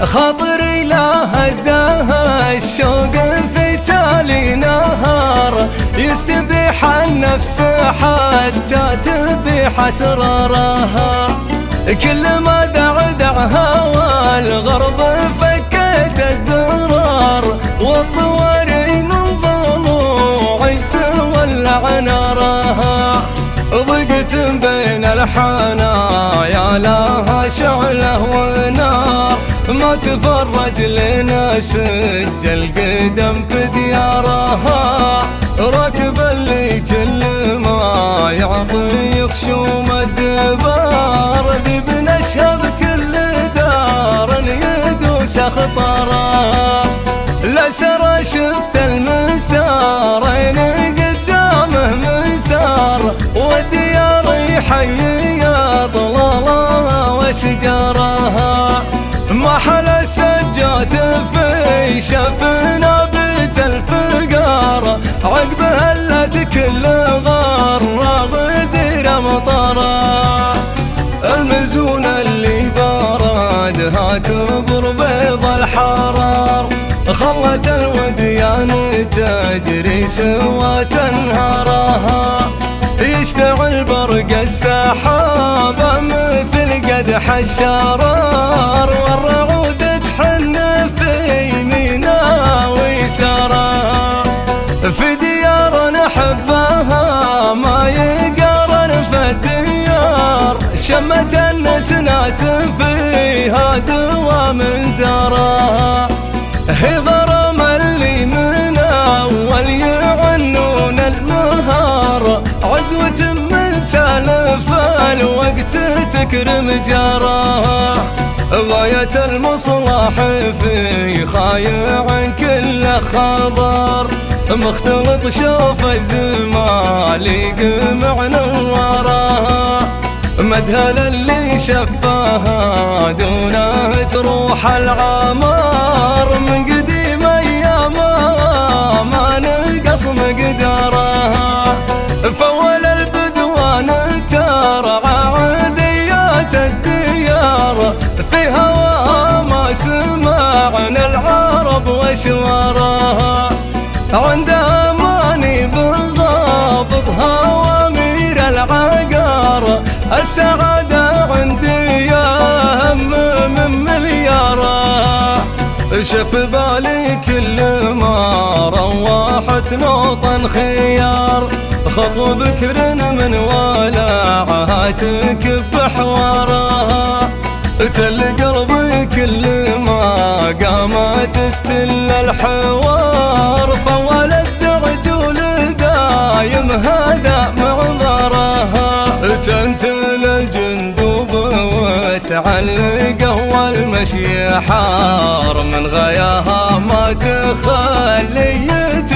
خاطري لا هزاها الشوق في تالي نهار، يستبيح النفس حتى تبيح اسرارها. كل ما دعدعها والغرب فكيت الزرار، والطواري من ضلوعي تولع نارها. ضقت بين الحنايا لها شعله ونار، ما تفرج لنا سجل قدم في ديارها. راكب اللي كل ما يعطي يخشوم الزبار، ذي بنشهر كل دار يدوس اخطارها. لسرى شفت المسارين قدامه مسار، والديار يحيي اطلالها واشجارها. محل السجات في شفنا بيت الفقار، عقبه هلت كل غار غزير مطرها. المزون اللي باردها كبر بيض الحرار، خلت الوديان تجري سوى تنهارها. يشتعل برق السحابة مثل قدح الشرار، والرعود تحن في يمينها ويسارها. في ديار نحبها ما يقارن في الديار، شمت الناس فيها دوام زارها. هي ضرم اللي من أول يعنون المهار، عزوة من سالف الوقت تكرم جارها. غاية المصلح في خايع كل خضر، مختلط شوف الزمالي قمع نوارها. مدهل اللي شفاها دونه تروح العمار، من قديم ايامها ما نقص مقدارها. فول البدوان ترعى عذيات الديار، في هواها ما سمعنا العرب وشوارها. عندها ماني بالضابطها وامير العقار، السعادة عندي أهم من مليارها. شف بالي كل ما روحت نوطن خيار، خطو بكر من ولعها تكب حوارها. تل قلبي كل ما قامت تل الحوار، فول الزرجول دايم هذا معذرها. تنتل الجندوب وتعلقه والمشي حار، من غياها ما تخلي